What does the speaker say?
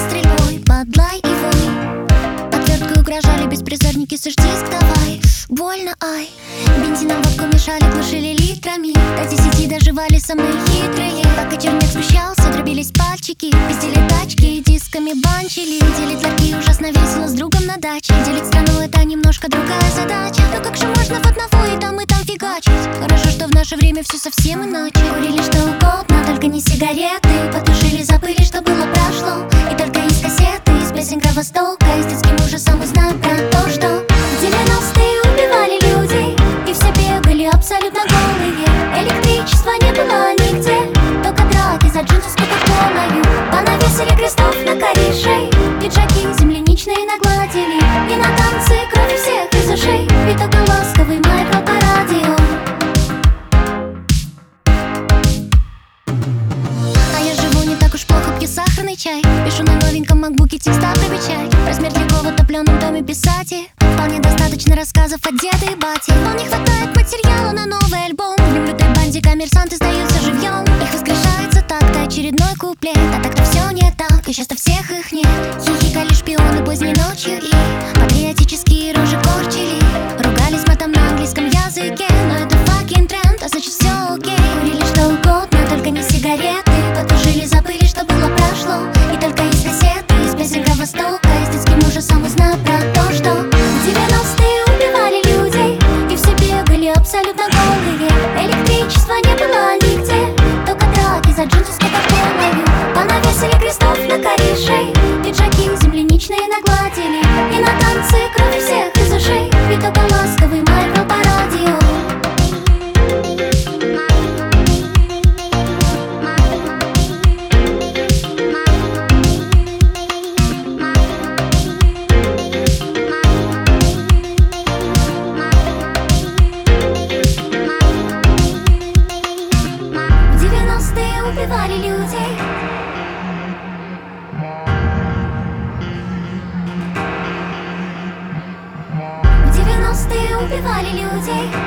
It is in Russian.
стрельбой, подлай и вой. Отверткой угрожали беспризорники, сожь диск давай. Больно, ай. Бензином водку мешали, глушили литрами. До 10 доживали самые хитрые. Пока черняк смущался, дробились пальчики. Пиздили тачки, дисками банчили. Делить ларьки ужасно весело с другом на даче. Делить страну — это немножко другая задача. Но как же можно в одного и там фигачить? Хорошо, что в наше время все совсем иначе. Курили что угодно, только не сигареты. Потушили, забыли, что было прошло. И только из кассеты, из песен Кровостока, и с детским ужасом узнать про то, что в 90-е убивали людей, и все бегали абсолютно голые. Электричества не было нигде, только драки за джинсы с кока-колою. Понавесили крестов на корешей, пиджаки земляничные нагладили. И на танцы кровь всех из ушей, и только ласковый майкро по радио. А я живу не так уж плохо, пью сахарный чай. Пишу на новеньком макбуке текста про печать. Размер легкого в отопленном доме писать. Вполне достаточно рассказов от деда и бати. Но не хватает материала на новый альбом. В немлютой банде коммерсанты сдаются живьем. Их воскрешается так-то очередной куплет. А так-то все не так, и часто всех их нет. Хихикали шпионы поздней ночью и патриотические рожи корчили. Ругались матом на английском языке, но это fucking тренд, а значит все окей. Курили что угодно, только не сигареты. Потушили, забыли, что было прошло. И только из кассеты, из песен Кровостока, и с детским ужасом узнать про то, что в 90-е убивали людей, и все бегали абсолютно голые. Электричества не было нигде, только драки за джинсы с кока-колою. Понавесили крестов на корешей, пиджаки земляничные нагладили. И на танцы кровь всех из ушей, и только ласковый майкро по радио. Убивали людей. В 90-е убивали людей.